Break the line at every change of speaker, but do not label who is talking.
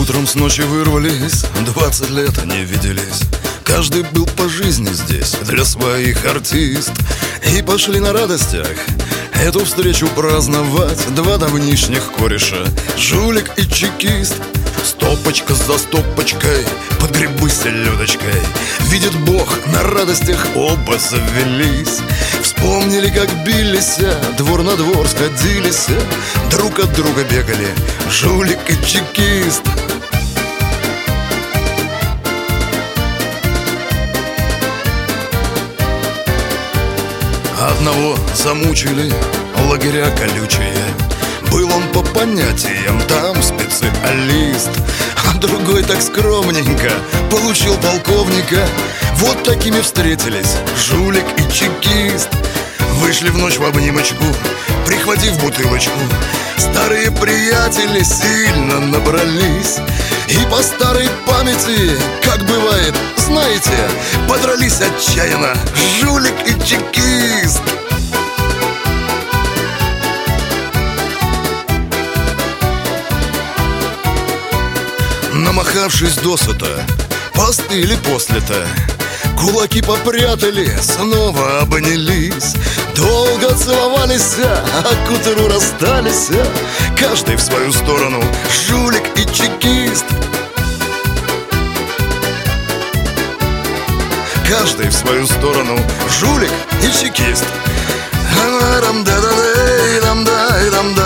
Утром с ночи вырвались, 20 лет не виделись. Каждый был по жизни здесь для своих артист. И пошли на радостях эту встречу праздновать два давнишних кореша, жулик и чекист. Стопочка за стопочкой, под грибы с селедочкой. Видит Бог, на радостях оба завелись. Вспомнили, как бились, двор на двор сходились, друг от друга бегали жулик и чекист. Одного замучили лагеря колючие, был он по понятиям там специалист. А другой так скромненько получил полковника. Вот такими встретились жулик и чекист. Вышли в ночь в обнимочку, прихватив бутылочку. Старые приятели сильно набрались и по старой памяти, как бывает, знаете, подрались отчаянно жулик и чекист. Намахавшись досыта, постыли после-то, кулаки попрятали, снова обнялись. Долго целовались, а к утру расстались, каждый в свою сторону, жулик и чекист. Каждый в свою сторону, жулик и чекист.